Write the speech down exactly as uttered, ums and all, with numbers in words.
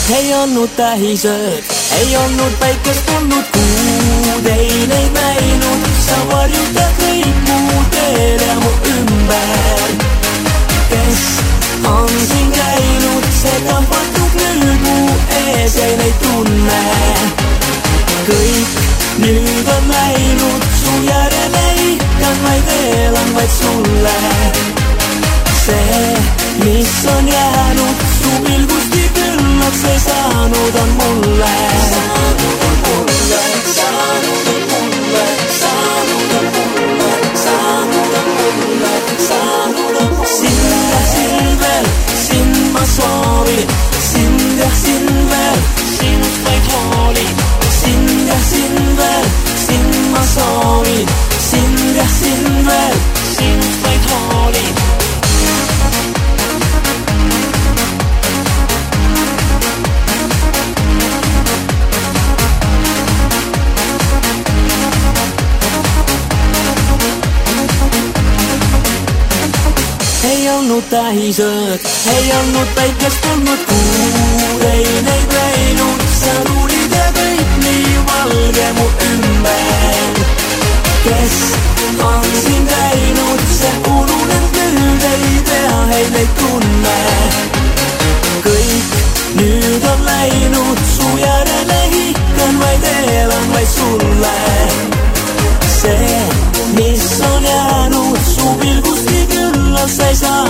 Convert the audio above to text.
Ei olnud tähised, ei olnud päikest tulnud, kuud ei neid näinud. Sa varjutad kõik mu teel ja mu ümber. Kes on siin käinud, see tahvatub nüüd mu ees, ei neid tunne. Kõik nüüd on läinud, su järele ikkan vaid elan vaid sulle. See, mis on jäänud, su pilgusti küllaks ei saanud on mulle. Saanud on mulle, saanud on mulle, saanud on mulle, saanud on mulle, saanud on mulle. Sind ja sind veel, sind ma soovin, sind ja sind veel, sinust vaid hoolin. Sind ja sind veel, sind ma soovin, sind ja sind veel, sinust vaid hoolin. Ei olnud tähised, ei olnud päikest tulnud, kuud ei neid näinud. Sa tulid ja kõik nii valge mu ümber. Kes on siin käinud, see ununenud nüüd ei tea, ei neid tunne. Kõik nüüd on läinud, su järele ikkan vaid elan vaid sulle. See, mis on jäänud, su pilgusti küll sa ei saa